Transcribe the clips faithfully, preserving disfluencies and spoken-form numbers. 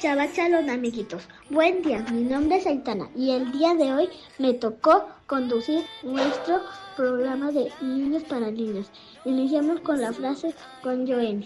Shabbat Shalom, amiguitos. Buen día, mi nombre es Aitana y el día de hoy me tocó conducir nuestro programa de Niños para Niños. Iniciamos con la frase con Joenny.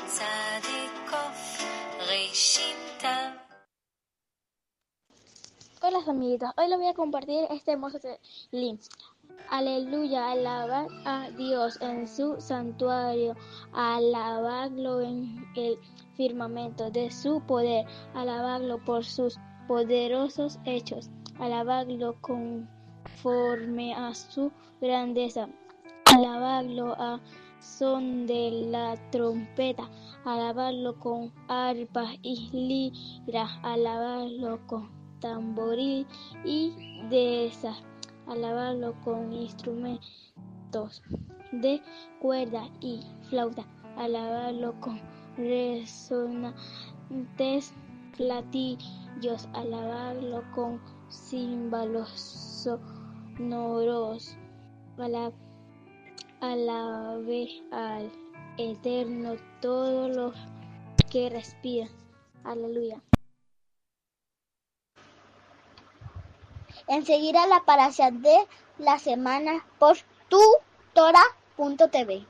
Hola amiguitos, hoy les voy a compartir este hermoso link. Aleluya, alabad a Dios en su santuario, alabadlo en el firmamento de su poder, alabadlo por sus poderosos hechos, alabadlo conforme a su grandeza, alabadlo a son de la trompeta, alabadlo con arpa y lira, alabadlo con tamboril y deza, alabarlo con instrumentos de cuerda y flauta, alabarlo con resonantes platillos, alabarlo con címbalos sonoros. Alab- alabe al Eterno todos los que respiran. Aleluya. Enseguida la parasha de la semana por tu tora punto t v.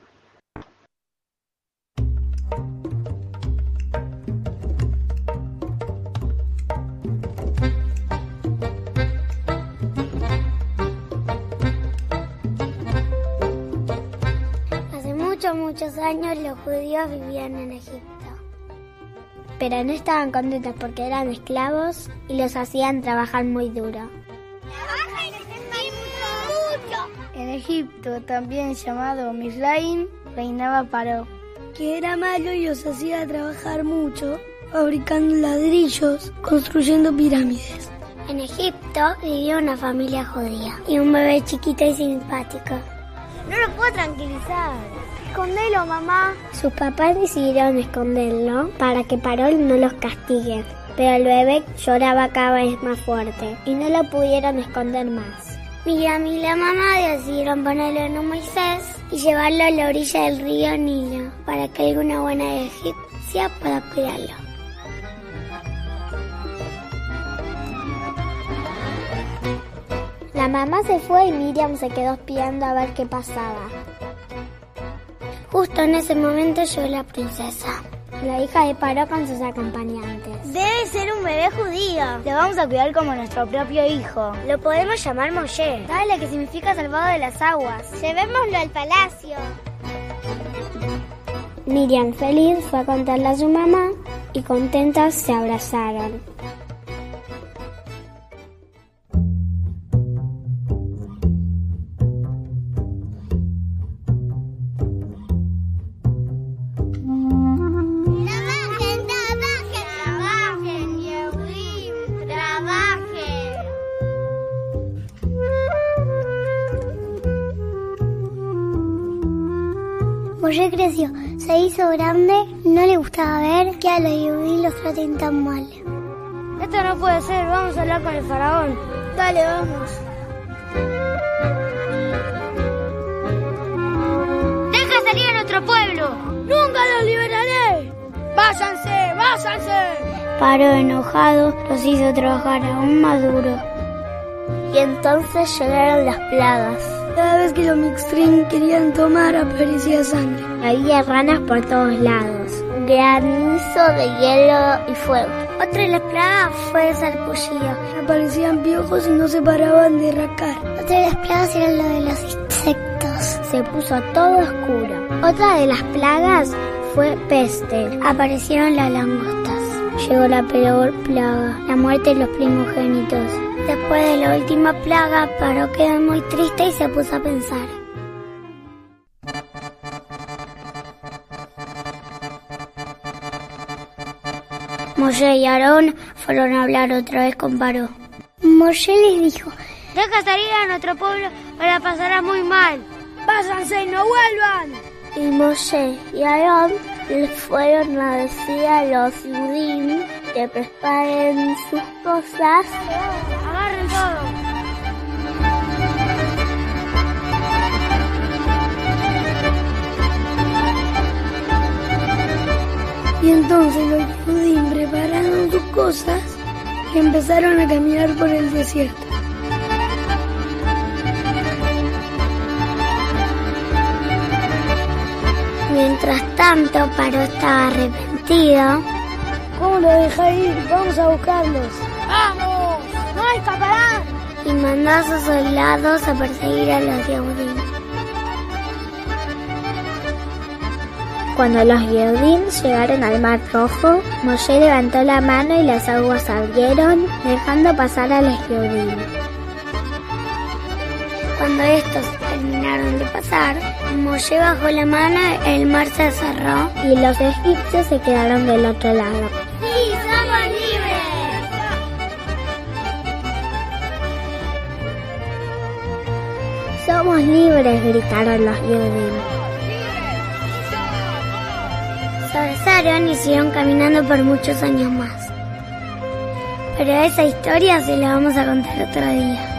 Hace muchos, muchos años los judíos vivían en Egipto. Pero no estaban contentos porque eran esclavos y los hacían trabajar muy duro. En Egipto, también llamado Misraim, reinaba Paró, que era malo y los hacía trabajar mucho, fabricando ladrillos, construyendo pirámides. En Egipto vivía una familia judía y un bebé chiquito y simpático. No lo puedo tranquilizar. Escondelo, mamá. Sus papás decidieron esconderlo para que Paró no los castigue, pero el bebé lloraba cada vez más fuerte y no lo pudieron esconder más. Miriam y la mamá decidieron ponerlo en un Moisés y llevarlo a la orilla del río Nilo para que alguna buena egipcia pueda cuidarlo. La mamá se fue y Miriam se quedó espiando a ver qué pasaba. Justo en ese momento llegó la princesa, la hija de Paró con sus acompañantes. Debe ser un bebé judío. Lo vamos a cuidar como nuestro propio hijo. Lo podemos llamar Moshe. Dale, que significa salvado de las aguas. Llevémoslo al palacio. Miriam, feliz, fue a contarle a su mamá y contentas se abrazaron. Moshe creció, se hizo grande, no le gustaba ver que a los judíos los traten tan mal. Esto no puede ser, vamos a hablar con el faraón. Dale, vamos. ¡Deja salir a nuestro pueblo! ¡Nunca los liberaré! ¡Váyanse, váyanse! Paró enojado, los hizo trabajar aún más duro. Y entonces llegaron las plagas. Cada vez que los Mixtrim querían tomar, aparecía sangre. Había ranas por todos lados, granizo de hielo y fuego. Otra de las plagas fue el sarpullido. Aparecían piojos y no se paraban de rascar. Otra de las plagas era lo de los insectos. Se puso todo oscuro. Otra de las plagas fue peste. Aparecieron las langostas. Llegó la peor plaga, la muerte de los primogénitos. Después de la última plaga, Paró quedó muy triste y se puso a pensar. Moshe y Aarón fueron a hablar otra vez con Paró. Moshe les dijo: deja salir a nuestro pueblo o la pasará muy mal. ¡Váyanse y no vuelvan! Y Moshe y Aarón les fueron a decir a los judíos que preparen sus cosas. ¡Agarren todo! Y entonces los judíos prepararon sus cosas y empezaron a caminar por el desierto. Mientras tanto, Paró estaba arrepentido. ¿Cómo lo dejé ir? Vamos a buscarlos. ¡Vamos! ¡No escaparán! Y mandó a sus soldados a perseguir a los Yehudim. Cuando los Yehudim llegaron al Mar Rojo, Moshe levantó la mano y las aguas abrieron, dejando pasar a los Yehudim. Cuando estos terminaron de pasar, Moshe bajó la mano, el mar se cerró y los egipcios se quedaron del otro lado. ¡Sí, somos libres! ¡Somos libres!, gritaron los Yehudim. Se besaron y siguieron caminando por muchos años más. Pero esa historia se la vamos a contar otro día.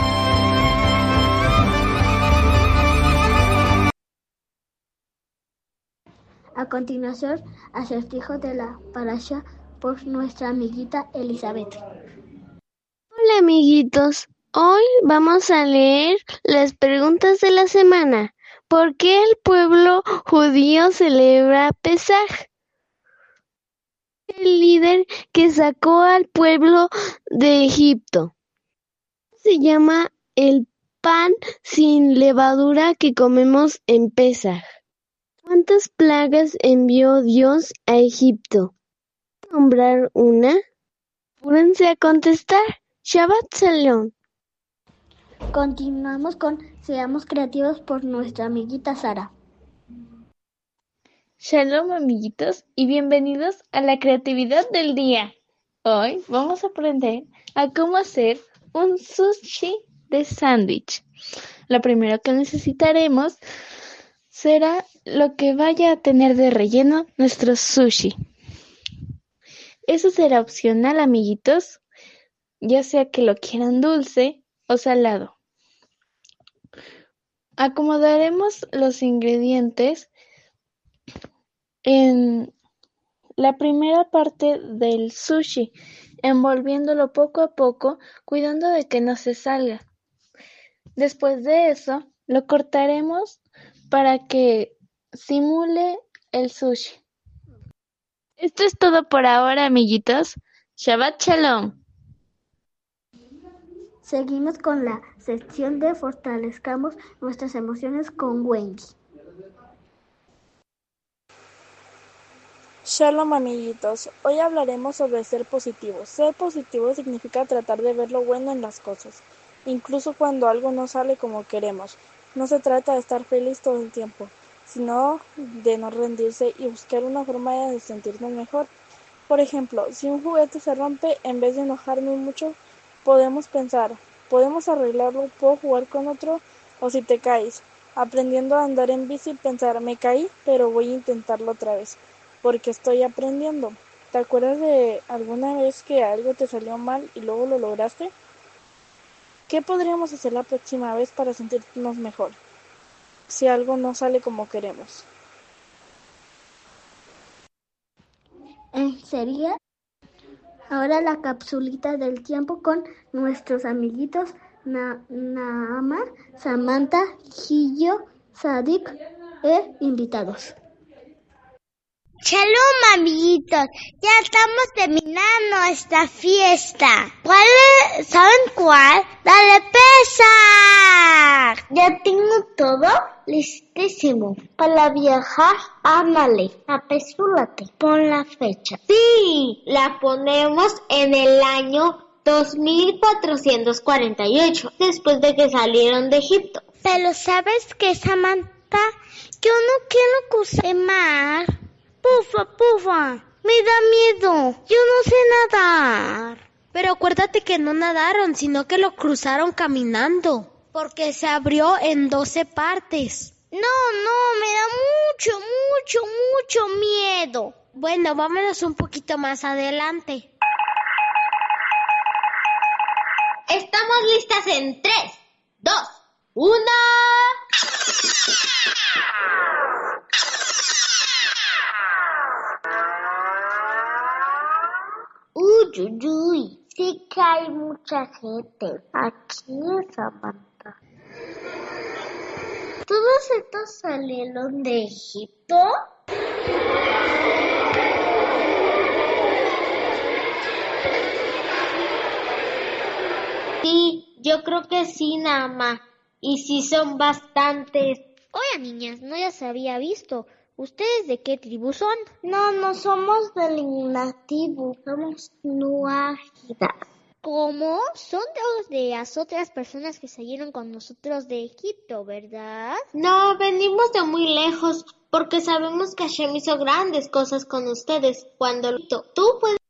A continuación, acertijo de la parasha por nuestra amiguita Elizabeth. Hola amiguitos, hoy vamos a leer las preguntas de la semana. ¿Por qué el pueblo judío celebra Pesaj? El líder que sacó al pueblo de Egipto se llama el pan sin levadura que comemos en Pesaj. ¿Cuántas plagas envió Dios a Egipto? ¿Nombrar una? Apúrense a contestar. Shabbat Shalom. Continuamos con Seamos Creativos por nuestra amiguita Sara. Shalom amiguitos y bienvenidos a la creatividad del día. Hoy vamos a aprender a cómo hacer un sushi de sándwich. Lo primero que necesitaremos será lo que vaya a tener de relleno nuestro sushi. Eso será opcional, amiguitos, ya sea que lo quieran dulce o salado. Acomodaremos los ingredientes en la primera parte del sushi, envolviéndolo poco a poco, cuidando de que no se salga. Después de eso, lo cortaremos para que simule el sushi. Esto es todo por ahora, amiguitos. Shabbat Shalom. Seguimos con la sección de Fortalezcamos nuestras emociones con Wendy. Shalom amiguitos, hoy hablaremos sobre ser positivos. Ser positivo significa tratar de ver lo bueno en las cosas, incluso cuando algo no sale como queremos. No se trata de estar feliz todo el tiempo, sino de no rendirse y buscar una forma de sentirnos mejor. Por ejemplo, si un juguete se rompe, en vez de enojarme mucho, podemos pensar, podemos arreglarlo, puedo jugar con otro, o si te caes, aprendiendo a andar en bici, pensar, me caí, pero voy a intentarlo otra vez, porque estoy aprendiendo. ¿Te acuerdas de alguna vez que algo te salió mal y luego lo lograste? ¿Qué podríamos hacer la próxima vez para sentirnos mejor si algo no sale como queremos? Eh, sería ahora la capsulita del tiempo con nuestros amiguitos Na- Naama, Samantha, Gillo, Sadik e invitados. Shalom amiguitos, ya estamos terminando esta fiesta. ¿Cuál es? ¿Saben cuál? ¡La de Pesaj! Ya tengo todo listísimo. Para viajar, ándale, apresúrate, pon la fecha. Sí, la ponemos en el año dos mil cuatrocientos cuarenta y ocho, después de que salieron de Egipto. Pero ¿sabes qué, Samantha? Yo no quiero cruzar el mar. Pufa, pufa, me da miedo, yo no sé nadar. Pero acuérdate que no nadaron, sino que lo cruzaron caminando, porque se abrió en doce partes. No, no, me da mucho, mucho, mucho miedo. Bueno, vámonos un poquito más adelante. Estamos listas en tres, dos, uno... Uy, uy, uy. Sí que hay mucha gente aquí en Samantha. ¿Todos estos salieron de Egipto? Sí, yo creo que sí, Nama. Y sí son bastantes. Hola, niñas, no las había visto. ¿Ustedes de qué tribu son? No, no somos del nativo, somos nuágidas. ¿Cómo? Son los de las otras personas que salieron con nosotros de Egipto, ¿verdad? No, venimos de muy lejos porque sabemos que Hashem hizo grandes cosas con ustedes. Cuando tú puedes...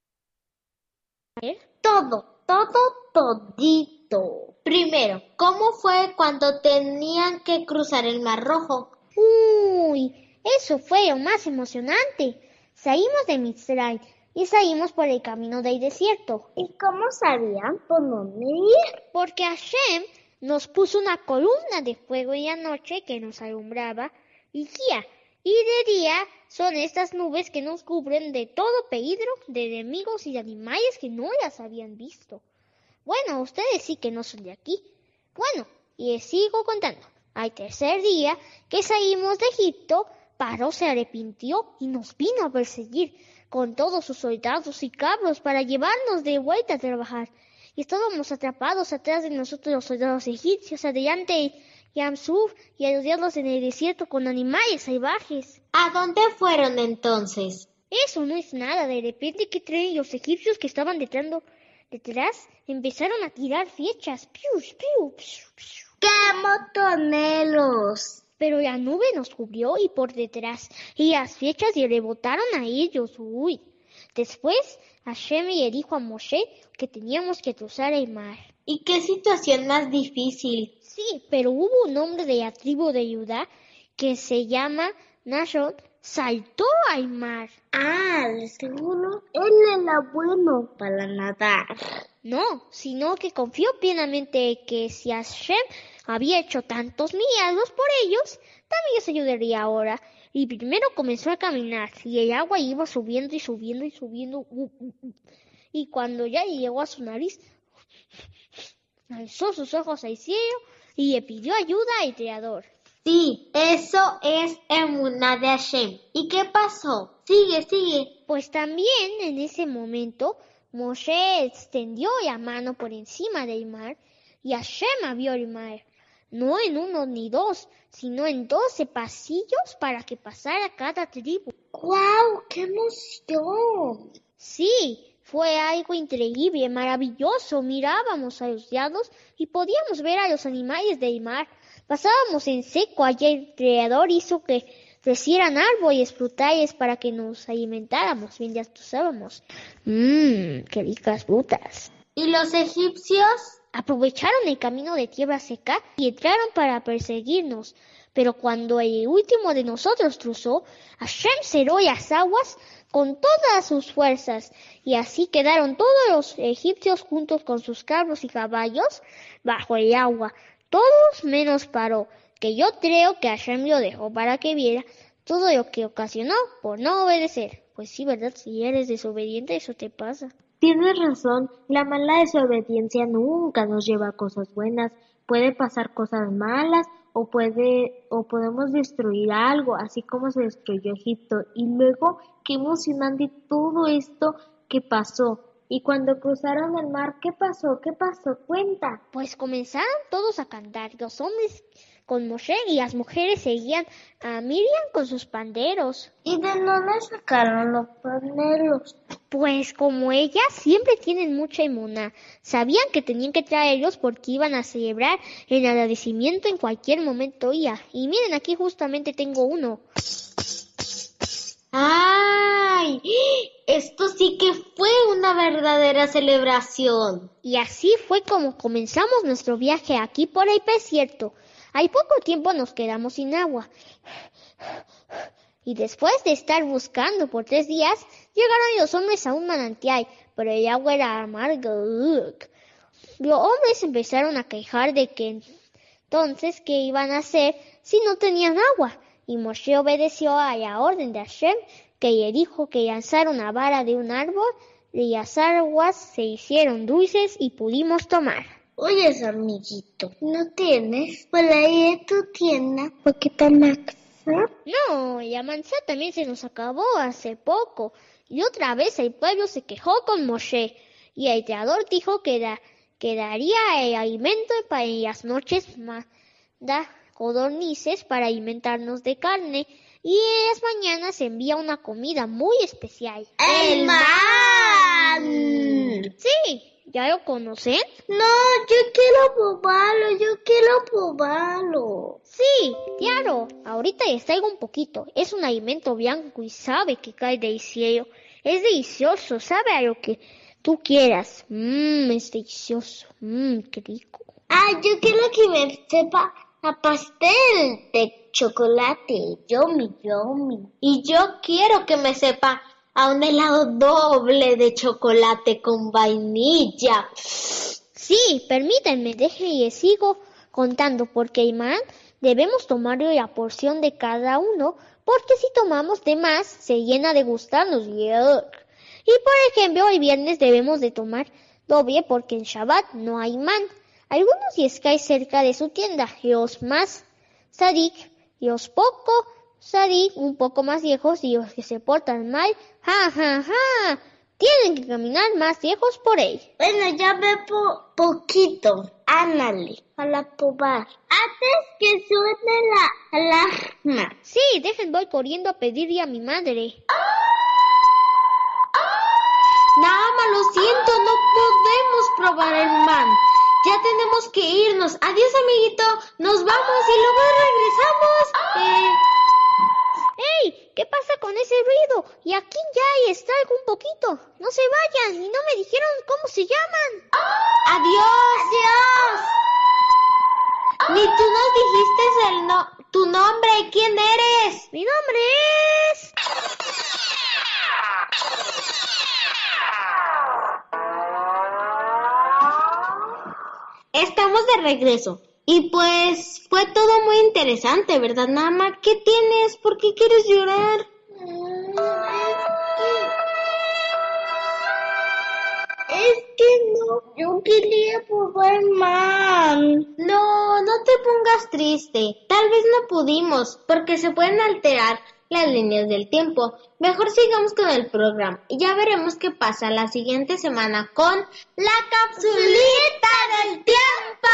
Todo, todo, todito. Primero, ¿cómo fue cuando tenían que cruzar el Mar Rojo? Uy, eso fue lo más emocionante. Salimos de Mitzray y salimos por el camino del desierto. ¿Y cómo sabían por dónde ir? Porque Hashem nos puso una columna de fuego en la noche que nos alumbraba y guía. Y de día son estas nubes que nos cubren de todo peligro, de enemigos y de animales que no las habían visto. Bueno, ustedes sí que no son de aquí. Bueno, y les sigo contando. Al tercer día que salimos de Egipto, Paró se arrepintió y nos vino a perseguir con todos sus soldados y cabros para llevarnos de vuelta a trabajar. Y estábamos atrapados atrás de nosotros los soldados egipcios, adelante Yamsuf y ayudarlos en el desierto con animales salvajes. ¿A dónde fueron entonces? Eso no es nada. De repente que traen los egipcios que estaban detrás, detrás empezaron a tirar flechas. ¡Piu, piu, piu, piu! ¡Qué motoneros! Pero la nube nos cubrió y por detrás, y las flechas le rebotaron a ellos. ¡Uy! Después, Hashem le dijo a Moshe que teníamos que cruzar el mar. ¿Y qué situación más difícil? Sí, pero hubo un hombre de la tribu de Judá que se llama Nashon, saltó al mar. Ah, de seguro él era bueno para nadar. No, sino que confió plenamente que si Hashem había hecho tantos milagros por ellos, también les ayudaría ahora. Y primero comenzó a caminar, y el agua iba subiendo y subiendo y subiendo. Y cuando ya llegó a su nariz, alzó sus ojos al cielo y le pidió ayuda al Creador. Sí, eso es emuná de Hashem. ¿Y qué pasó? Sigue, sigue. Pues también en ese momento Moshe extendió la mano por encima del mar y Hashem abrió el mar, no en uno ni dos, sino en doce pasillos para que pasara cada tribu. ¡Guau! ¡Qué emoción! Sí, fue algo increíble, maravilloso. Mirábamos a los lados y podíamos ver a los animales del mar. Pasábamos en seco, allá el Creador hizo que crecieran árboles frutales para que nos alimentáramos mientras usábamos. Mmm, qué ricas frutas. ¿Y los egipcios? Aprovecharon el camino de tierra seca y entraron para perseguirnos. Pero cuando el último de nosotros cruzó, Hashem cerró las aguas con todas sus fuerzas, y así quedaron todos los egipcios juntos con sus carros y caballos bajo el agua, todos menos Paró, que yo creo que Hashem lo dejó para que viera todo lo que ocasionó por no obedecer. Pues sí, ¿verdad? Si eres desobediente, eso te pasa. Tienes razón, la mala desobediencia nunca nos lleva a cosas buenas. Puede pasar cosas malas o puede o podemos destruir algo, así como se destruyó Egipto. Y luego, qué emocionante todo esto que pasó. Y cuando cruzaron el mar, ¿qué pasó? ¿Qué pasó? Cuenta. Pues comenzaron todos a cantar, los hombres con Moshe y las mujeres seguían a Miriam con sus panderos. ¿Y de dónde sacaron los panderos? Pues como ellas siempre tienen mucha emuná, sabían que tenían que traerlos porque iban a celebrar el agradecimiento en cualquier momento ya. Y miren, aquí justamente tengo uno. ¡Ay! Esto sí que fue una verdadera celebración. Y así fue como comenzamos nuestro viaje aquí por el desierto. Al poco tiempo nos quedamos sin agua. Y después de estar buscando por tres días, llegaron los hombres a un manantial, pero el agua era amarga. Los hombres empezaron a quejar de que entonces qué iban a hacer si no tenían agua. Y Moshe obedeció a la orden de Hashem, que le dijo que lanzara una vara de un árbol las aguas se hicieron dulces y pudimos tomar. Oye, amiguito, ¿no tienes por ahí en tu tienda poquita manzana? No, la manzana también se nos acabó hace poco. Y otra vez el pueblo se quejó con Moshe. Y el creador dijo que, da, que daría el alimento para en las noches manda codornices para alimentarnos de carne. Y en las mañanas envía una comida muy especial. ¡El man! Sí. ¿Ya lo conocen? No, yo quiero probarlo, yo quiero probarlo. Sí, claro. Ahorita les traigo un poquito. Es un alimento blanco y sabe que cae del cielo. Es delicioso, sabe a lo que tú quieras. Mmm, es delicioso. Mmm, qué rico. Ah, yo quiero que me sepa a pastel de chocolate. Yummy, yummy. Y yo quiero que me sepa a un helado doble de chocolate con vainilla. Sí, permítanme, déjenme y les sigo contando, porque Imán debemos tomarle la porción de cada uno, porque si tomamos de más, se llena de gustarnos. Y por ejemplo, el viernes debemos de tomar doble, porque en Shabbat no hay man. Algunos les cae cerca de su tienda, los más sadik, los poco sadik, un poco más viejos, y los que se portan mal, ja, ja, ja, tienen que caminar más lejos por él. Bueno, ya ve po poquito. Ándale, para probar. Antes que suene la alarma. Sí, dejen, voy corriendo a pedirle a mi madre. Nada, lo siento, no podemos probar el man. Ya tenemos que irnos. Adiós, amiguito. Nos vamos y luego regresamos. Eh... ¡Ey! ¿Qué pasa con ese ruido? Y aquí ya está algo un poquito. No se vayan y no me dijeron cómo se llaman. ¡Adiós! ¡Adiós! Ni tú nos dijiste el no tu nombre. ¿Quién eres? Mi nombre es... Estamos de regreso. Y pues fue todo muy interesante, ¿verdad, Nama? ¿Qué tienes? ¿Por qué quieres llorar? Es que no, yo quería probar más. No, no te pongas triste. Tal vez no pudimos, porque se pueden alterar las líneas del tiempo. Mejor sigamos con el programa y ya veremos qué pasa la siguiente semana con la capsulita del tiempo.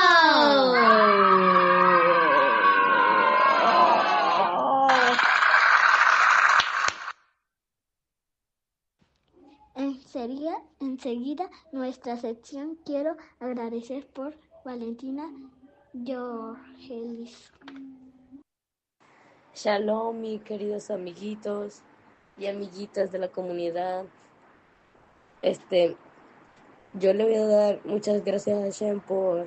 Enseguida, enseguida nuestra sección. Quiero agradecer por Valentina Jorgelis. Shalom, mis queridos amiguitos y amiguitas de la comunidad. Este, yo le voy a dar muchas gracias a Hashem por,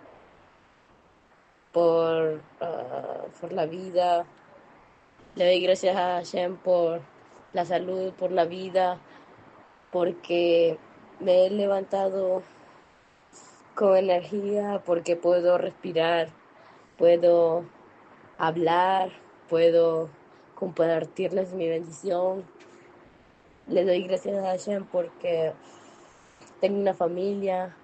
por, uh, por la vida. Le doy gracias a Hashem por la salud, por la vida, porque me he levantado con energía, porque puedo respirar, puedo hablar, puedo compartirles mi bendición. Le doy gracias a Hashem porque tengo una familia,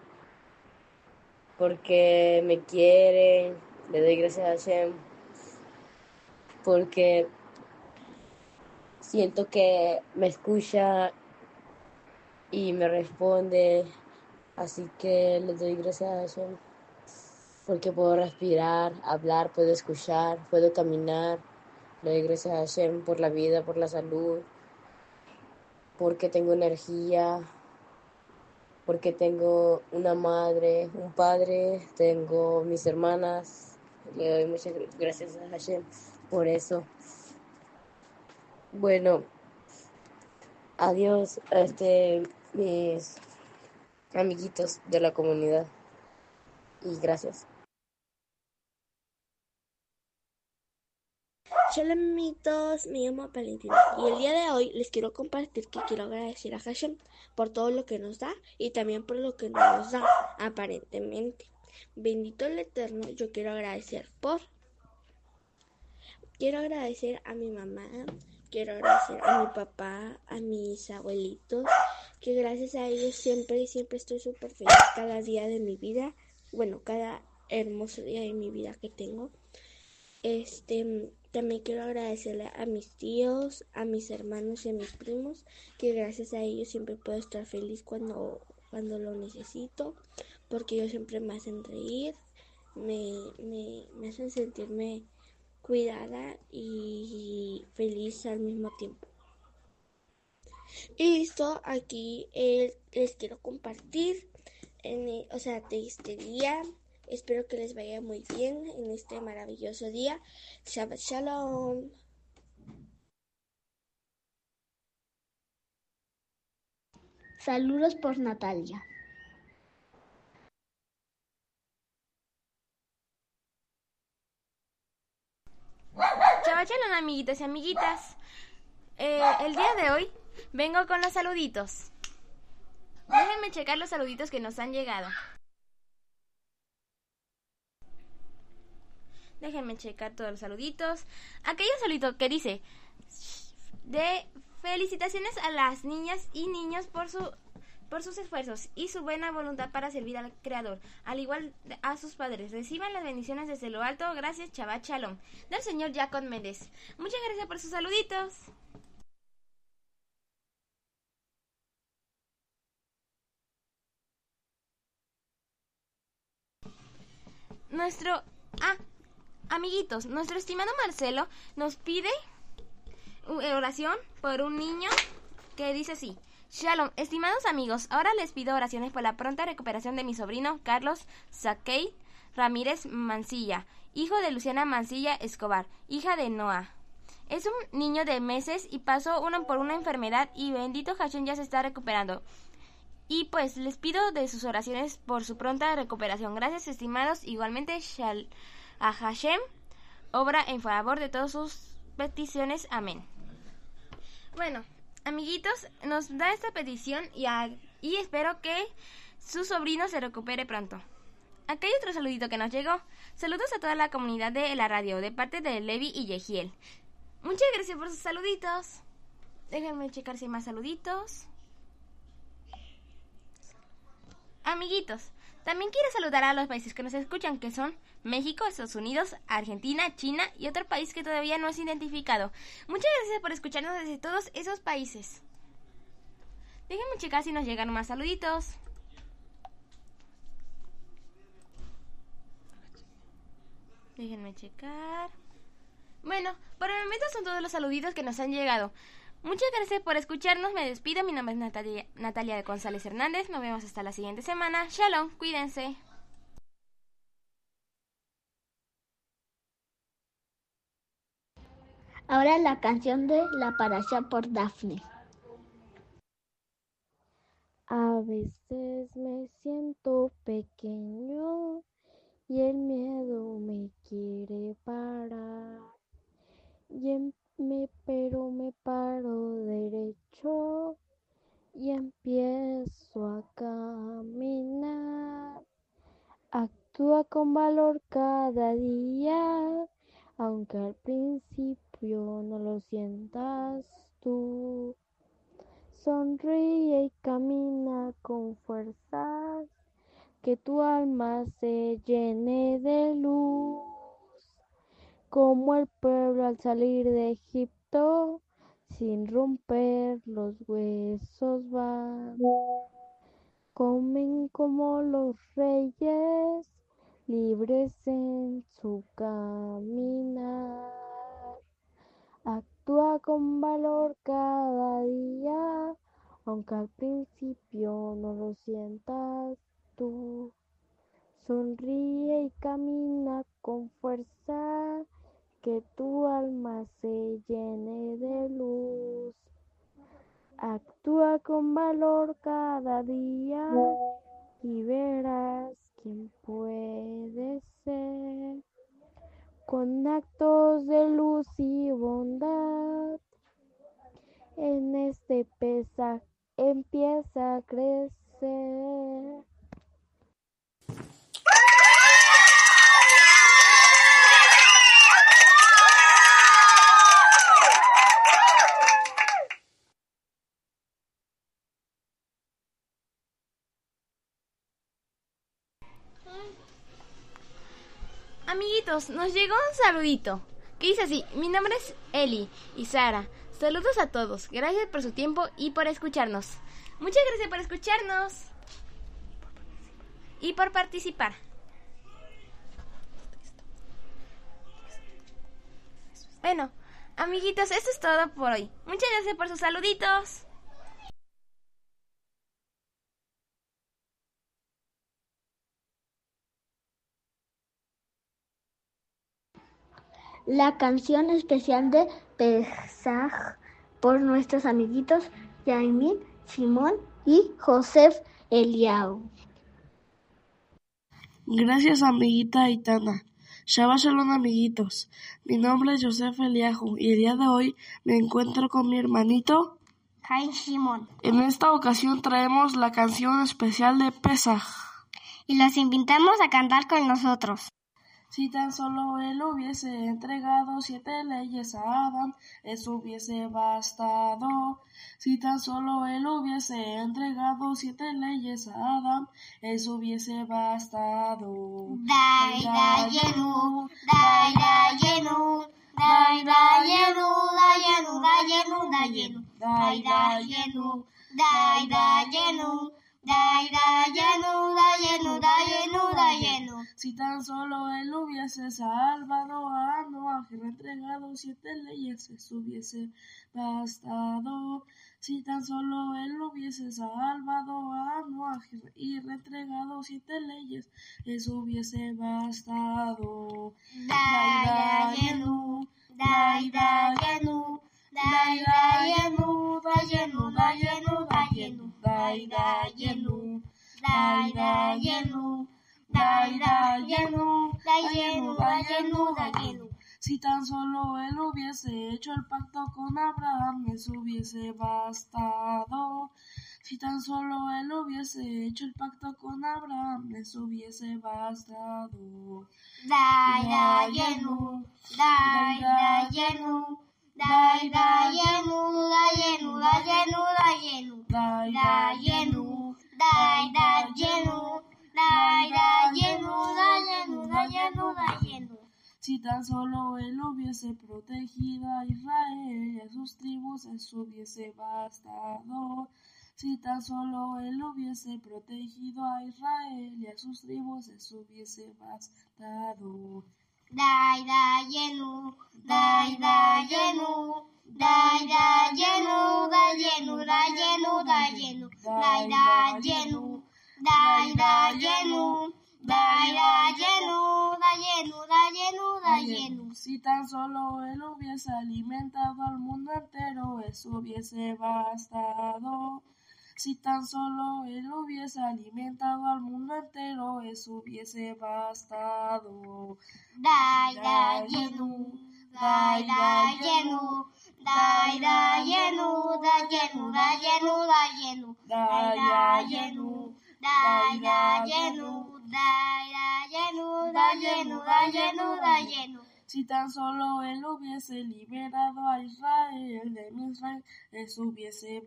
porque me quieren. Le doy gracias a Hashem porque siento que me escucha y me responde. Así que le doy gracias a Hashem porque puedo respirar, hablar, puedo escuchar, puedo caminar. Le doy gracias a Hashem por la vida, por la salud, porque tengo energía, porque tengo una madre, un padre, tengo mis hermanas. Le doy muchas gracias a Hashem por eso. Bueno, adiós, este, mis amiguitos de la comunidad, y gracias. Hola amiguitos, me llamo Valentina y el día de hoy les quiero compartir que quiero agradecer a Hashem por todo lo que nos da y también por lo que no nos da, aparentemente. Bendito el Eterno, yo quiero agradecer por... Quiero agradecer a mi mamá, quiero agradecer a mi papá, a mis abuelitos, que gracias a ellos siempre, siempre estoy súper feliz cada día de mi vida, bueno, cada hermoso día de mi vida que tengo. Este, también quiero agradecerle a mis tíos, a mis hermanos y a mis primos, que gracias a ellos siempre puedo estar feliz cuando, cuando lo necesito, porque ellos siempre me hacen reír, me, me, me hacen sentirme cuidada y feliz al mismo tiempo. Y listo, aquí eh, les quiero compartir, en, eh, o sea, de este día. Espero que les vaya muy bien en este maravilloso día. Shabbat Shalom. Saludos por Natalia. Shabbat Shalom, amiguitos y amiguitas. Eh, el día de hoy vengo con los saluditos. Déjenme checar los saluditos que nos han llegado. Déjenme checar todos los saluditos. Aquello saludito que dice de felicitaciones a las niñas y niños por su por sus esfuerzos y su buena voluntad para servir al Creador, al igual a sus padres. Reciban las bendiciones desde lo alto. Gracias, Shabbat Shalom. Del señor Jacob Méndez. Muchas gracias por sus saluditos. Nuestro... Ah, amiguitos, nuestro estimado Marcelo nos pide oración por un niño que dice así: Shalom, estimados amigos, ahora les pido oraciones por la pronta recuperación de mi sobrino Carlos Saquey Ramírez Mancilla, hijo de Luciana Mancilla Escobar, hija de Noah. Es un niño de meses y pasó una por una enfermedad y bendito Hashem ya se está recuperando. Y pues les pido de sus oraciones por su pronta recuperación. Gracias, estimados. Igualmente, Shal a Hashem obra en favor de todas sus peticiones. Amén. Bueno, amiguitos, nos da esta petición y, a, y espero que su sobrino se recupere pronto. Aquí hay otro saludito que nos llegó. Saludos a toda la comunidad de la radio, de parte de Levi y Yehiel. Muchas gracias por sus saluditos. Déjenme checar si hay más saluditos. Amiguitos, también quiero saludar a los países que nos escuchan, que son México, Estados Unidos, Argentina, China y otro país que todavía no es identificado. Muchas gracias por escucharnos desde todos esos países. Déjenme checar si nos llegan más saluditos. Déjenme checar. Bueno, por el momento son todos los saluditos que nos han llegado. Muchas gracias por escucharnos, me despido, mi nombre es Natalia, Natalia González Hernández, nos vemos hasta la siguiente semana. Shalom, cuídense. Ahora la canción de la Parashá por Dafne. A veces me siento pequeño y el miedo me quiere parar, y en Me, pero me paro derecho y empiezo a caminar. Actúa con valor cada día, aunque al principio no lo sientas tú. Sonríe y camina con fuerzas, que tu alma se llene de luz. Como el pueblo al salir de Egipto, sin romper los huesos van. Comen como los reyes, libres en su caminar. Actúa con valor cada día, aunque al principio no lo sientas tú. Sonríe y camina con fuerza, que tu alma se llene de luz. Actúa con valor cada día y verás quién puede ser. Con actos de luz y bondad, en este Pesaj empieza a crecer. Amiguitos, nos llegó un saludito que dice así: mi nombre es Eli y Sara. Saludos a todos. Gracias por su tiempo y por escucharnos. Muchas gracias por escucharnos y por participar. Bueno, amiguitos, esto es todo por hoy. Muchas gracias por sus saluditos. La canción especial de Pesaj por nuestros amiguitos Yasmín, Simón y Josef Eliau. Gracias, amiguita Aitana. Shabbat Shalom, amiguitos. Mi nombre es Josef Eliahu y el día de hoy me encuentro con mi hermanito Jaime Simón. En esta ocasión traemos la canción especial de Pesaj y los invitamos a cantar con nosotros. Si tan solo él hubiese entregado siete leyes a Adán, eso hubiese bastado. Si tan solo él hubiese entregado siete leyes a Adán, eso hubiese bastado. Dai dayenu, dai dayenu, dai dayenu, dayenu, dayenu, dayenu, dai dayenu, dai dayenu. Dai, dayenu, dayenu, dayenu, dayenu. Si tan solo él hubiese salvado a Noah y entregado siete leyes, eso hubiese bastado. Si tan solo él hubiese salvado a Noah y entregado siete leyes, eso hubiese bastado. Dai, dayenu, dai, dayenu. Dai dayenu, dayenu, dayenu, dayenu, dai dayenu, dai dayenu, dai dayenu, dayenu, dayenu, dayenu. Si tan solo él hubiese hecho el pacto con Abraham, eso hubiese bastado. Si tan solo él hubiese hecho el pacto con Abraham, eso hubiese bastado. Dai dayenu, dai dayenu. Dai dayenu, dayenu, dayenu, dayenu, dai dayenu, dai dayenu, dai dayenu, dayenu, dayenu, dayenu. Si tan solo él hubiese protegido a Israel y a sus tribus, eso hubiese bastado. Si tan solo él hubiese protegido a Israel y a sus tribus, eso hubiese bastado. Dai dayenu, dai dayenu, dai dayenu, dayenu, dayenu, dayenu, dai dayenu, dai dayenu, dai dayenu, dayenu, dayenu, dayenu. Si tan solo él hubiese alimentado al mundo entero, eso hubiese bastado. Si tan solo él hubiese alimentado al mundo entero, eso hubiese bastado. Dai dayenu, dai dayenu, dai dayenu, dayenu, dayenu, dayenu, dai dayenu, dai dayenu, dai dayenu, dayenu, dayenu, dayenu. Si tan solo él hubiese liberado a Israel de Misraim, eso hubiese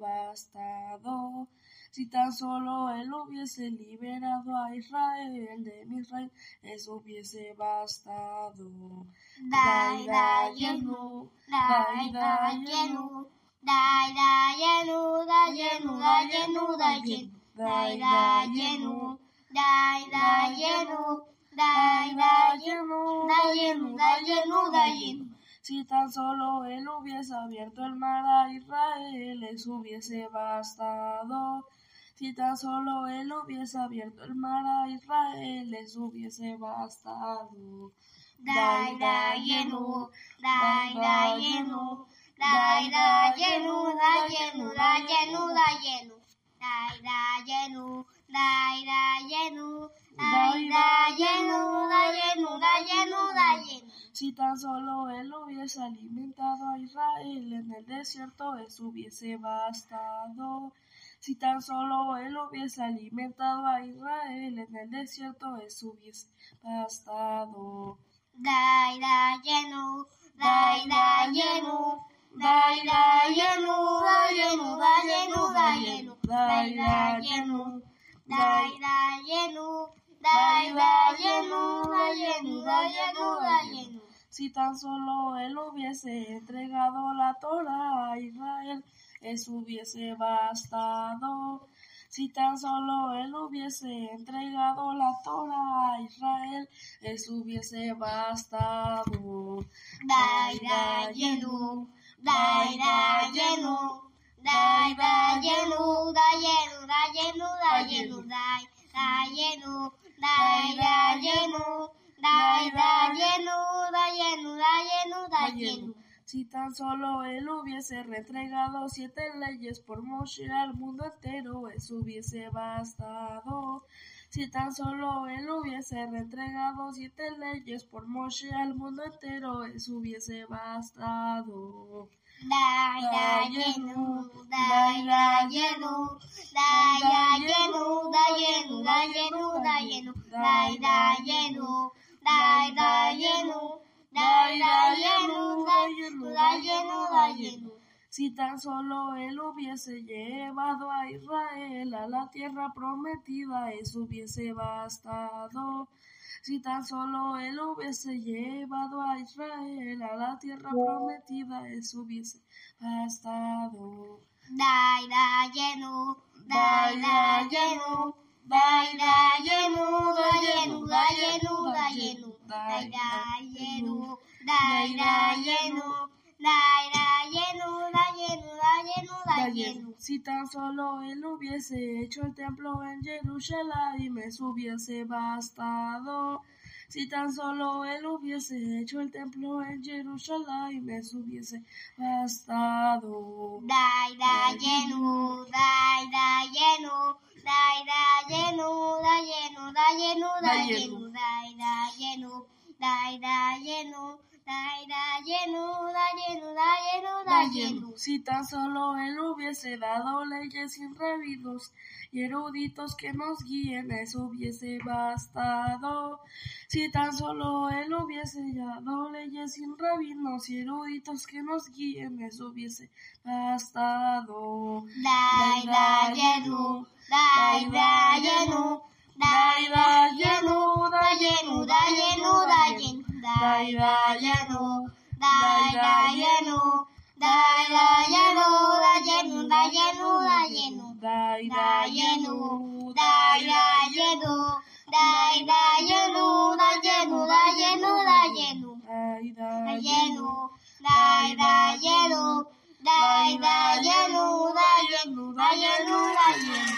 bastado. Si tan solo él hubiese liberado a Israel de Misraim, eso hubiese bastado. Dai dayenu, dai dayenu, dai dayenu, dayenu, dayenu, dayenu, dai dayenu, dai dayenu. Dai dayenu, dayenu, dayenu, dayenu. Si tan solo él hubiese abierto el mar a Israel, eso hubiese bastado. Si tan solo él hubiese abierto el mar a Israel, eso hubiese bastado. Dai dayenu, dai dayenu, dai dayenu, dayenu, dayenu, dayenu, dai dayenu, dai dayenu. Dai dayenu, dayenu, dayenu, dayenu. Si tan solo él hubiese alimentado a Israel en el desierto, eso hubiese bastado. Si tan solo él hubiese alimentado a Israel en el desierto, eso hubiese bastado. Dai dayenu, dai dayenu, dai dayenu, dayenu, dayenu, dayenu, dai dayenu, dai dayenu. Dai dayenu, dayenu, dayenu, dayenu. Si tan solo él hubiese entregado la Torá a Israel, eso hubiese bastado. Si tan solo él hubiese entregado la Torá a Israel, eso hubiese bastado. Dai, dayenu, dai, dayenu, dai, dayenu, dayenu, dayenu, dayenu, dai, dayenu, dai, dayenu, dai, dayenu, dayenu, dayenu, dayenu. Si tan solo él hubiese reentregado siete leyes por Moshe al mundo entero, eso hubiese bastado. Si tan solo él hubiese reentregado siete leyes por Moshe al mundo entero, eso hubiese bastado. Dai, dayenu, dai, dayenu, dai, dayenu, dayenu, dayenu, dayenu, dai, dayenu, dai, dayenu, dai, dayenu, dayenu, dayenu, dayenu. Si tan solo él hubiese llevado a Israel a la tierra prometida, eso hubiese bastado. Si tan solo él hubiese llevado a Israel a la tierra prometida, eso hubiese bastado. Dai, dayenu, dai, dayenu, dai, dayenu, dayenu, dayenu, dayenu, dai, dayenu, dai, dayenu, dai, dayenu, dayenu, dayenu, dayenu. Si tan solo él hubiese hecho el templo en Jerusalén, eso hubiese bastado. Si tan solo él hubiese hecho el templo en Jerusalén, eso hubiese bastado. Dai, dayenu, dai, dayenu, dai, dayenu, dayenu, dayenu, dayenu, dai, dayenu, dai, dayenu, dai, dayenu, dayenu, dayenu, dayenu. Si tan solo él hubiese dado leyes sin revidos y eruditos que nos guíen, eso hubiese bastado. Si tan solo él hubiese dado leyes sin rabinos y eruditos que nos guíen, eso hubiese bastado. Dai, dayenu, dai, dayenu, dai, dayenu, dayenu, dayenu, dayenu, dai, dayenu, dai, dayenu, dai, dayenu, dayenu, dayenu, dayenu, dai, dayenu, dai, dayenu, dai, dayenu, dayenu, dayenu, dayenu, dai, dayenu, dai, dayenu, dai, dayenu, dayenu, dayenu, dayenu.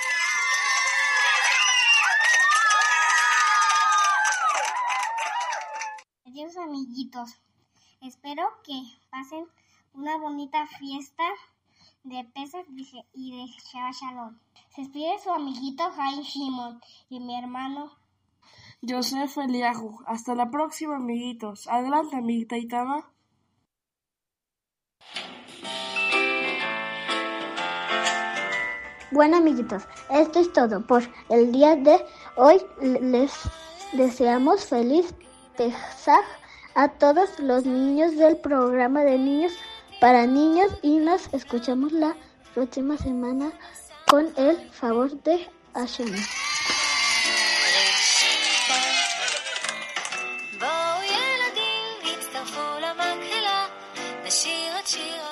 Adiós, amiguitos. Espero que pasen una bonita fiesta de Pesach y de Shabbat Shalom. Se despide su amiguito Jaime Shimon y mi hermano Yosef Eliahu. Hasta la próxima, amiguitos. Adelante, amiguita Itana. Bueno, amiguitos, esto es todo por el día de hoy. Les deseamos feliz Pesaj a todos los niños del programa de niños para niños y nos escuchamos la próxima semana con el favor de Hashem. בואו ילדים, הצטרפו למקהלה, נשיר את שיר